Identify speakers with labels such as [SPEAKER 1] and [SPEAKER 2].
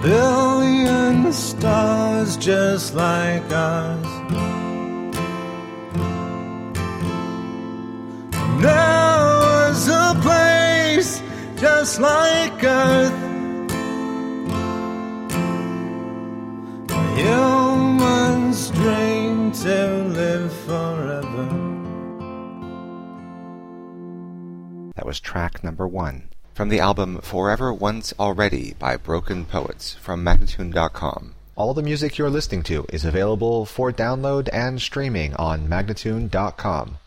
[SPEAKER 1] billion stars just like us. There was a place just like Earth, humans dream to live forever.
[SPEAKER 2] That was track number 1 from the album Forever Once Already by Broken Poets from Magnatune.com. All the music you're listening to is available for download and streaming on Magnatune.com.